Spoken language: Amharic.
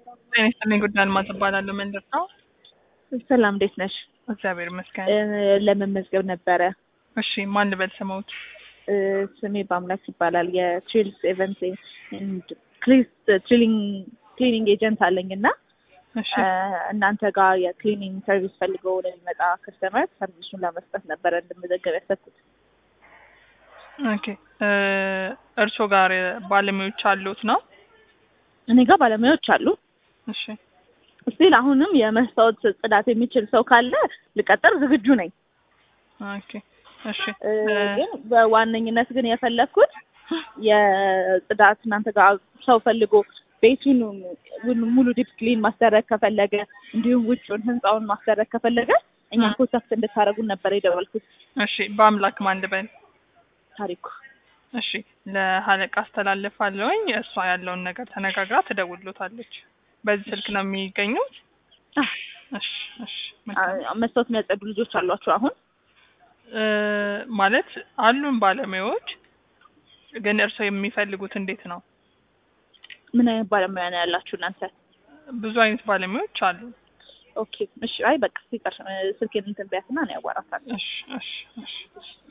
እኔ ጉዳይ አልማዝ እባላለሁ። ምንድን ነው? ሰላም እንዴት ነሽ? እግዚአብሔር ይመስገን። ለመመዝገብ ነበረ። እሺ ማን ልበል ስሞት? ስሜ በአምላክ ይባላል። የትሪልስ ኤቨንት ኤንድ ክሊኒንግ ኤጀንት አለኝ እና እሺ እናንተ ጋር የክሊኒንግ ሰርቪስ ፈልገው ለሚመጣ ከስተመር ሰርቪሱን ለመስጠት ነበረ እንድመዘገብ ያሰብኩት። ኦኬ እርስዎ ጋር ባለሙያዎች አሉት ነው? እኔ ጋር ባለሙያዎች አሉ። እሺ ስቲል አሁንም የመስታወት ጽዳት የሚችል ሰው ካለ ልቀጥር ዝግጁ ነኝ። ኦኬ እሺ ግን በዋነኝነት ግን የፈለኩት የጽዳት እናንተ ጋር ሰው ፈልጎ ቤቱን ሙሉ ዲፕ ክሊን ማስደረግ ከፈለገ እንዲሁም ውጭውን ህንጻውን ማስደረግ ከፈለገ እኛ ኮንታክት እንድታረጉን ነበር የደወልኩት። እሺ በአምላክ ማን ልበል? ታሪኩ። እሺ ለሀለቃ አስተላልፋለሁኝ። እሷ ያለውን ነገር ተነጋግራ ትደውልሎታለች። በዚህ ስልክ ነው የሚገኙት? እሺ እሺ መስታወት የሚያጸዱ ልጆች አሏቸው አሁን? ማለት አሉን ባለሙያዎች፣ ግን እርስዎ የሚፈልጉት እንዴት ነው? ምን አይነት ባለሙያ ነው ያላችሁ እናንተ? ብዙ አይነት ባለሙያዎች አሉ። ኦኬ እሺ። አይ በቃ ሲቀር ስልኬን እንትን ቢያትና ነው ያዋራታል። እሺ እሺ እሺ